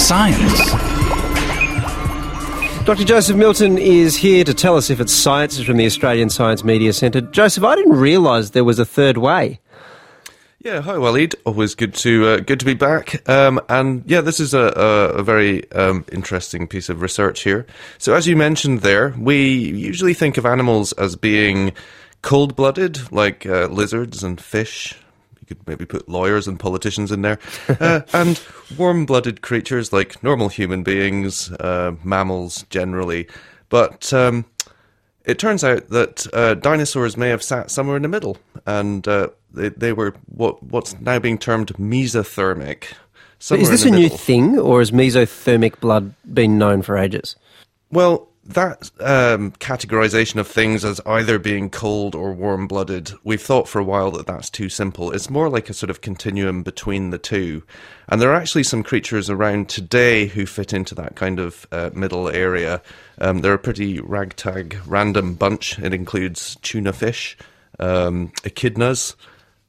Science. Dr. Joseph Milton is here to tell us if it's science. It's from the Australian Science Media Centre. Joseph, I didn't realise there was a third way. Yeah, hi Waleed. Always good to be back. And yeah, this is a very interesting piece of research here. So as you mentioned there, we usually think of animals as being cold-blooded, like lizards and fish. You could maybe put lawyers and politicians in there. And warm-blooded creatures like normal human beings, mammals generally. But it turns out that dinosaurs may have sat somewhere in the middle, and they were what's now being termed mesothermic. Is this a new thing, or has mesothermic blood been known for ages? Well, that categorization of things as either being cold or warm-blooded, we've thought for a while that that's too simple. It's more like a sort of continuum between the two. And there are actually some creatures around today who fit into that kind of middle area. They're a pretty ragtag, random bunch. It includes tuna fish, echidnas,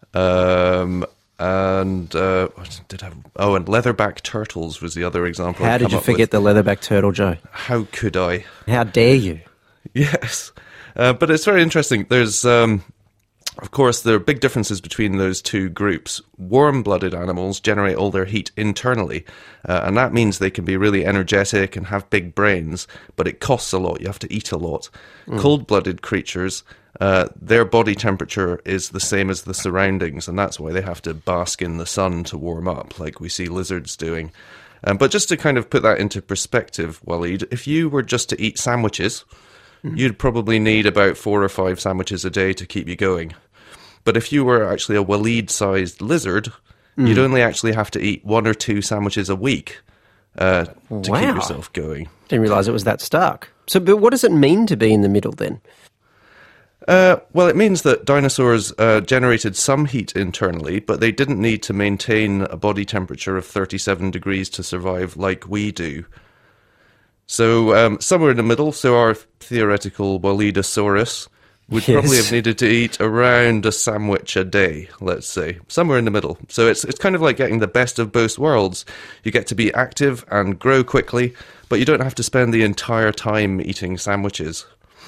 and leatherback turtles was the other example. How did you forget the leatherback turtle, Joe? How could I? How dare you? Yes. But it's very interesting. There's, of course, there are big differences between those two groups. Warm-blooded animals generate all their heat internally, and that means they can be really energetic and have big brains, but it costs a lot. You have to eat a lot. Cold-blooded creatures, their body temperature is the same as the surroundings, and that's why they have to bask in the sun to warm up, like we see lizards doing. But just to kind of put that into perspective, Waleed, if you were just to eat sandwiches, you'd probably need about 4 or 5 sandwiches a day to keep you going. But if you were actually a Waleed-sized lizard, you'd only actually have to eat 1 or 2 sandwiches a week to keep yourself going. Didn't realise it was that stark. So, but what does it mean to be in the middle then? Well, it means that dinosaurs generated some heat internally, but they didn't need to maintain a body temperature of 37 degrees to survive like we do. So somewhere in the middle, so our theoretical Waleedosaurus would probably have needed to eat around a sandwich a day, let's say. Somewhere in the middle. So it's kind of like getting the best of both worlds. You get to be active and grow quickly, but you don't have to spend the entire time eating sandwiches.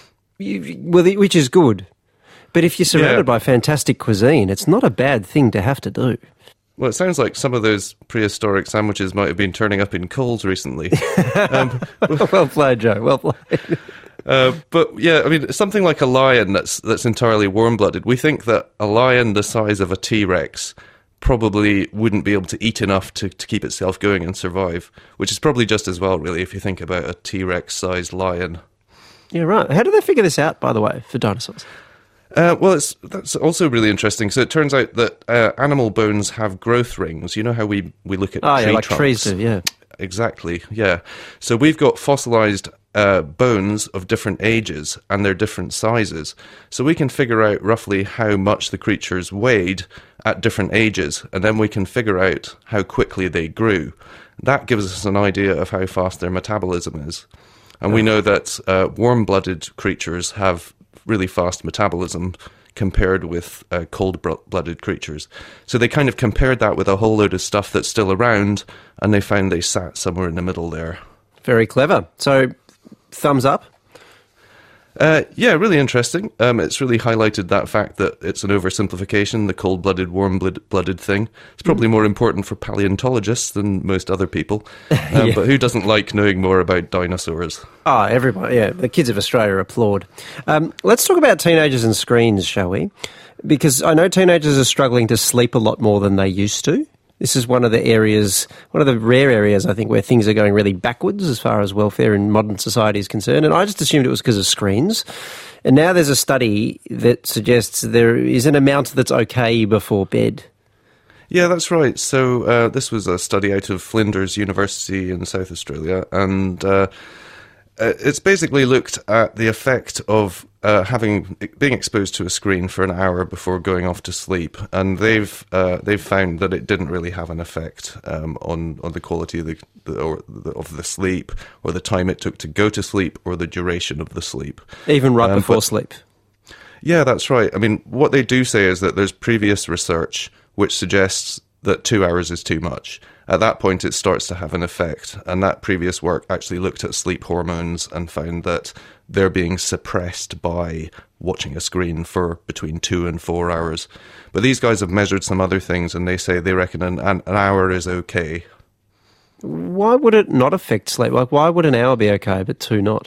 Which is good. But if you're surrounded by fantastic cuisine, it's not a bad thing to have to do. Well, it sounds like some of those prehistoric sandwiches might have been turning up in Coles recently. Well played, Joe. Well played. But yeah, I mean, something like a lion that's entirely warm-blooded, we think that a lion the size of a T-Rex probably wouldn't be able to eat enough to keep itself going and survive, which is probably just as well, really, if you think about a T-Rex-sized lion. Yeah, right. How do they figure this out, by the way, for dinosaurs? Well, that's also really interesting. So it turns out that animal bones have growth rings. You know how we look at tree like trunks? Trees do, yeah. Exactly, yeah. So we've got fossilized bones of different ages, and they're different sizes. So we can figure out roughly how much the creatures weighed at different ages, and then we can figure out how quickly they grew. That gives us an idea of how fast their metabolism is. And we know that warm-blooded creatures have really fast metabolism compared with cold-blooded creatures. So they kind of compared that with a whole load of stuff that's still around, and they found they sat somewhere in the middle there. Very clever. So, thumbs up? Yeah, really interesting. It's really highlighted that fact that it's an oversimplification, the cold-blooded, warm-blooded thing. It's probably more important for paleontologists than most other people. But who doesn't like knowing more about dinosaurs? Oh, everybody, yeah. The kids of Australia applaud. Let's talk about teenagers and screens, shall we? Because I know teenagers are struggling to sleep a lot more than they used to. This is one of the rare areas, I think, where things are going really backwards as far as welfare in modern society is concerned. And I just assumed it was because of screens. And now there's a study that suggests there is an amount that's okay before bed. Yeah, that's right. So this was a study out of Flinders University in South Australia, and it's basically looked at the effect of being exposed to a screen for an hour before going off to sleep, and they've found that it didn't really have an effect on the quality of the sleep, or the time it took to go to sleep, or the duration of the sleep. Even before sleep. Yeah, that's right. I mean, what they do say is that there's previous research which suggests that 2 hours is too much, at that point it starts to have an effect. And that previous work actually looked at sleep hormones and found that they're being suppressed by watching a screen for between 2 and 4 hours. But these guys have measured some other things, and they say they reckon an hour is okay. Why would it not affect sleep? Like, why would an hour be okay, but 2 not?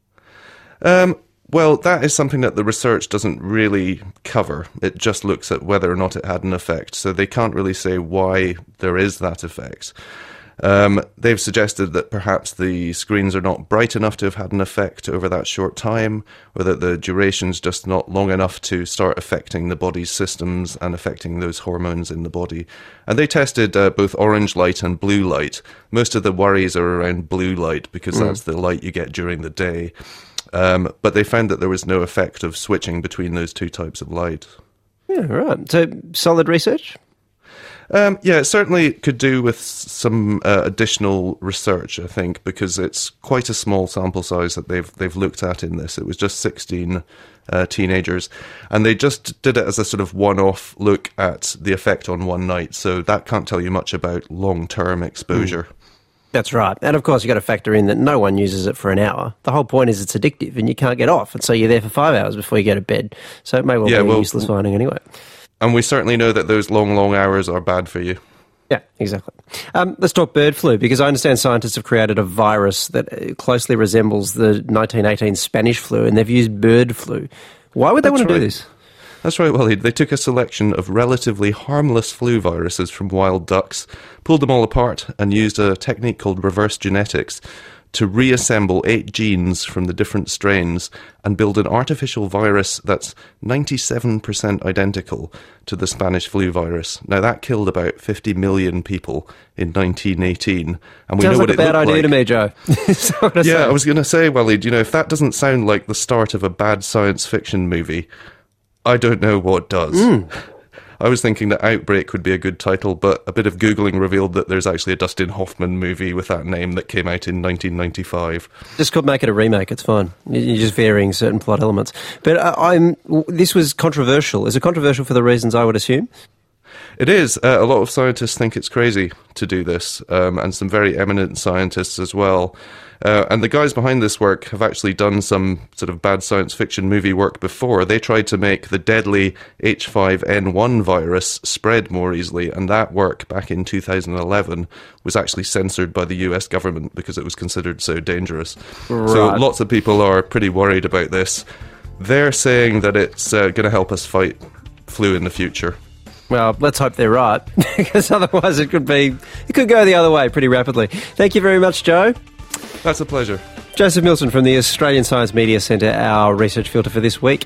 Well, that is something that the research doesn't really cover. It just looks at whether or not it had an effect. So they can't really say why there is that effect. They've suggested that perhaps the screens are not bright enough to have had an effect over that short time, or that the duration's just not long enough to start affecting the body's systems and affecting those hormones in the body. And they tested both orange light and blue light. Most of the worries are around blue light because that's the light you get during the day. But they found that there was no effect of switching between those two types of light. Yeah, right. So, solid research? Yeah, it certainly could do with some additional research, I think, because it's quite a small sample size that they've looked at in this. It was just 16 teenagers, and they just did it as a sort of one-off look at the effect on one night, so that can't tell you much about long-term exposure. That's right. And of course, you've got to factor in that no one uses it for an hour. The whole point is it's addictive and you can't get off, and so you're there for 5 hours before you go to bed. So it may well be a useless finding anyway. And we certainly know that those long, long hours are bad for you. Yeah, exactly. Let's talk bird flu, because I understand scientists have created a virus that closely resembles the 1918 Spanish flu, and they've used bird flu. Why would they want to do this? That's right, Waleed. They took a selection of relatively harmless flu viruses from wild ducks, pulled them all apart, and used a technique called reverse genetics to reassemble 8 genes from the different strains and build an artificial virus that's 97% identical to the Spanish flu virus. Now, that killed about 50 million people in 1918. And we know what it looked like. Sounds like a bad idea to me, Joe. Yeah, I was going to say, Waleed, if that doesn't sound like the start of a bad science fiction movie, I don't know what does. I was thinking that Outbreak would be a good title, but a bit of Googling revealed that there's actually a Dustin Hoffman movie with that name that came out in 1995. Just could make it a remake, it's fine. You're just varying certain plot elements. But this was controversial. Is it controversial for the reasons I would assume? It is. A lot of scientists think it's crazy to do this, and some very eminent scientists as well. And the guys behind this work have actually done some sort of bad science fiction movie work before. They tried to make the deadly H5N1 virus spread more easily, and that work back in 2011 was actually censored by the US government because it was considered so dangerous. Right. So lots of people are pretty worried about this. They're saying that it's going to help us fight flu in the future. Well, let's hope they're right, because otherwise it could go the other way pretty rapidly. Thank you very much, Joe. That's a pleasure. Joseph Milton from the Australian Science Media Centre, our research filter for this week.